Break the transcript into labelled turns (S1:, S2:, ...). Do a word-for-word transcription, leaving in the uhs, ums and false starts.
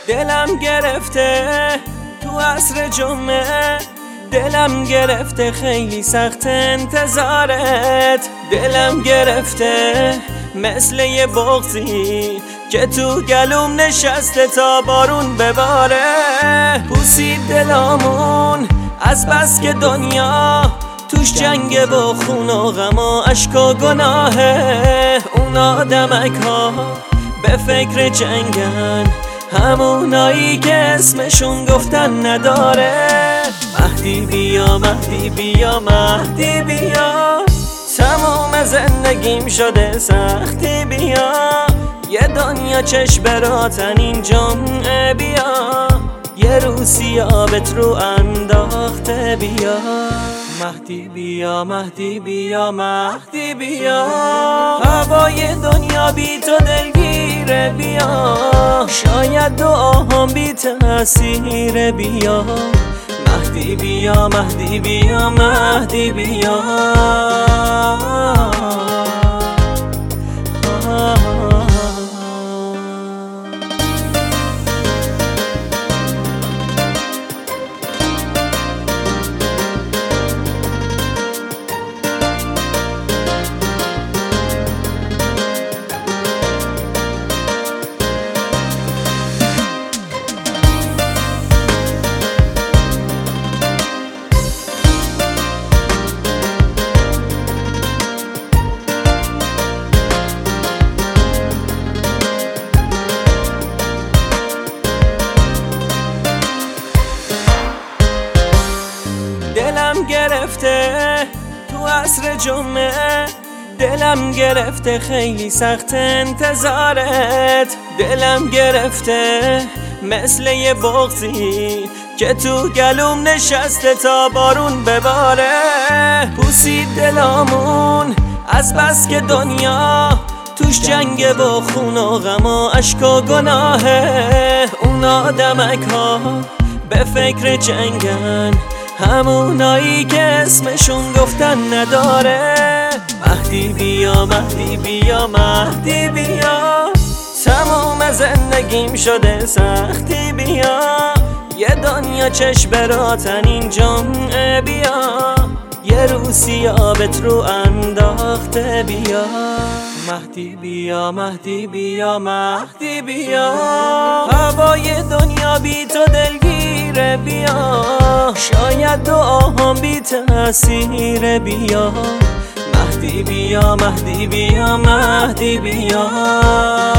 S1: دلم گرفته تو عصر جمعه، دلم گرفته خیلی سخت انتظارت. دلم گرفته مثل یه بغضی که تو گلوم نشسته تا بارون بباره. پوسید دلامون از بس که دنیا توش جنگ با خون و غم و عشق و گناهه. اون آدمک ها به فکر جنگن، همونایی که اسمشون گفتن نداره. مهدی بیا مهدی بیا مهدی بیا، تمام زندگیم شده سختی بیا. یه دنیا چشم براتن این جمعه بیا، یه روسی آبت رو انداخته بیا. مهدی بیا مهدی بیا مهدی بیا، هوای دنیا بی تو دلگیره بیا. شاید دعاهام بی تأثیر بیا. مهدی بیا مهدی بیا مهدی بیا. دلم گرفته تو عصر جمعه، دلم گرفته خیلی سخت انتظارت. دلم گرفته مثل یه بغضی که تو گلوم نشسته تا بارون بباره. پوسید دلامون از بس که دنیا توش جنگ با خون و غم و عشق و گناهه. اون آدمک ها به فکر جنگن، همونایی که اسمشون گفتن نداره. مهدی بیا مهدی بیا مهدی بیا، تمام زندگیم شده سختی بیا. یه دنیا چشم براتن این جمعه بیا، یه روسی آبت رو انداخته بیا. مهدی بیا مهدی بیا مهدی بیا، هوای دنیا بی تو دلگیره بیا. شاید دعاهام بی تأثیر بیا. مهدی بیا مهدی بیا مهدی بیا.